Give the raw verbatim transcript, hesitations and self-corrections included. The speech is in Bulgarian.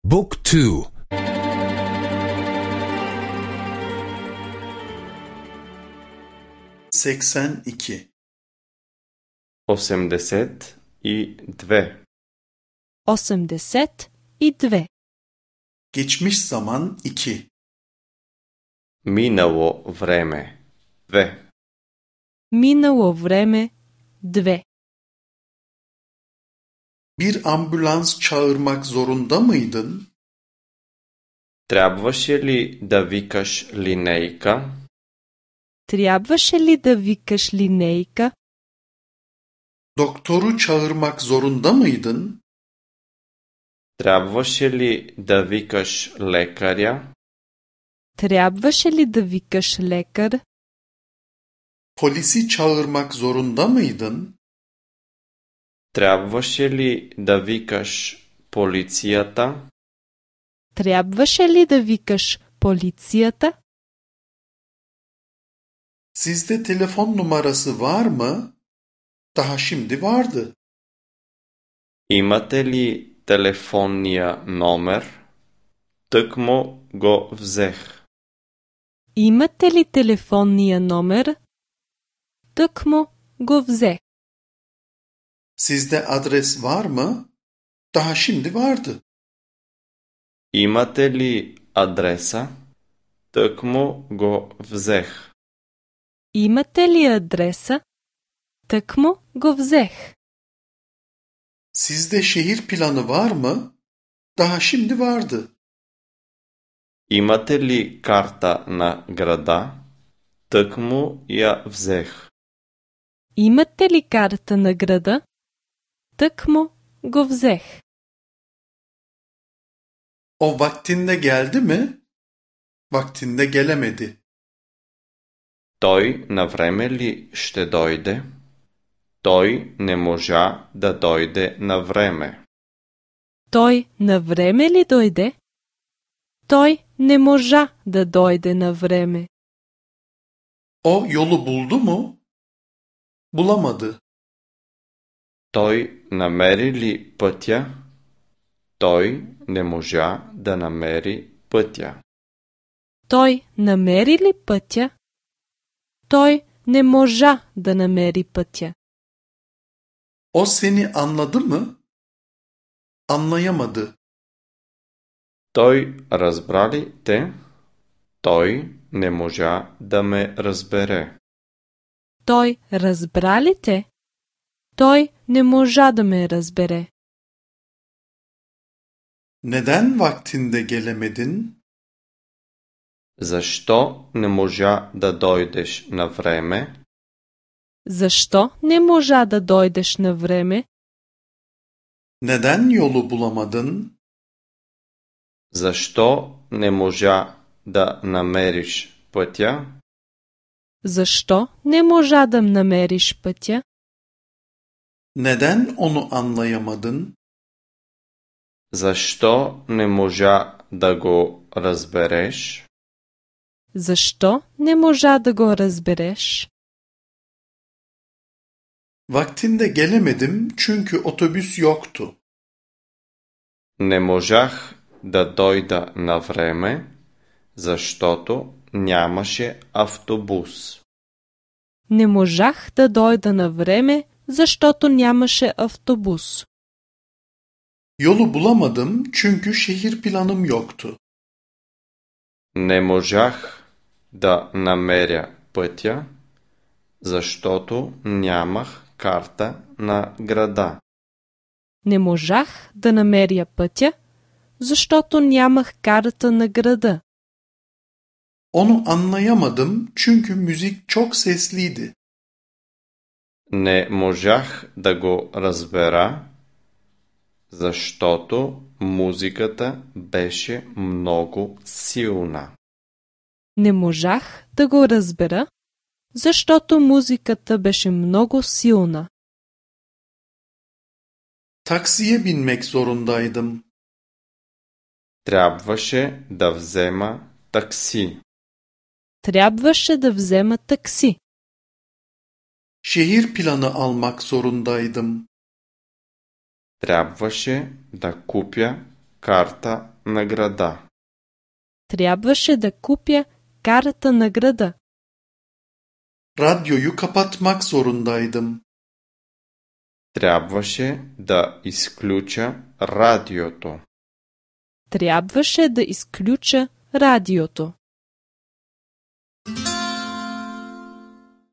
Book two. seksen iki. осемдесет и две. осемдесет и две. Geçmiş zaman iki. Минало време две. Минало време две. Bir ambulans çağırmak zorunda mıydın? Трябваше ли да викаш линейка? Трябваше ли да викаш линейка? Doktoru çağırmak zorunda mıydın? Трябваше ли да викаш лекаря? Трябваше ли да викаш лекар? Polisi çağırmak zorunda mıydın? Трябваше ли да викаш полицията? Трябваше ли да викаш полицията? Sizde telefon numarası var mı? Daha şimdi vardı. Имате ли телефонния номер? Тъкмо го взех. Имате ли телефонния номер? Тъкмо го взех. Sizde adres var mı? Daha şimdi vardı. Имате ли адреса? Тъкмо го взех. Имате ли адреса? Тъкмо го взех. Sizde şehir planı var mı? Daha şimdi vardı. Имате ли карта на града? Тъкмо я взех. Имате ли карта на града? Тъкмо го взех. O vaktinde geldi mi? Vaktinde gelemedi. Той навреме ли ще дойде? Той не можа да дойде навреме. Той на време ли дойде? Той не можа да дойде на време. O yolu buldu mu? Bulamadı. Той намери ли пътя? Той не можа да намери пътя. Той намери ли пътя? Той не можа да намери пътя. O seni anladı mı? Anlayamadı. Той разбра ли те? Той не можа да ме разбере. Той разбра ли те? Той не можа да ме разбере. Neden vaktinde gelemedin? Защо не можа да дойдеш на време? Защо не можа да дойдеш на време? Neden yolu bulamadın? Защо не можа да намериш пътя? Защо не можа да намериш пътя? Neden onu anlayamadın? Защо не можа да го разбереш? Защо не можа да го разбереш? Vaktinde gelemedim çünkü otobüs yoktu. Не можах да дойда на време, защото нямаше автобус. Не можах да дойда на време, защото нямаше автобус. Yolu bulamadım çünkü şehir planım yoktu. Не можах да намеря пътя, защото нямах карта на града. Не можах да намеря пътя, защото нямах карта на града. Onu anlayamadım çünkü müzik çok sesliydi. Не можах да го разбера, защото музиката беше много силна. Не можах да го разбера, защото музиката беше много силна. Taksiye binmek zorundaydım. Трябваше да взема такси. Трябваше да взема такси. Şehir planı almak zorundaydım. Трябваше да купя карта на града. Трябваше да купя карта на града. Radyoyu kapatmak zorundaydım. Трябваше да изключа радиото. Трябваше да изключа радиото.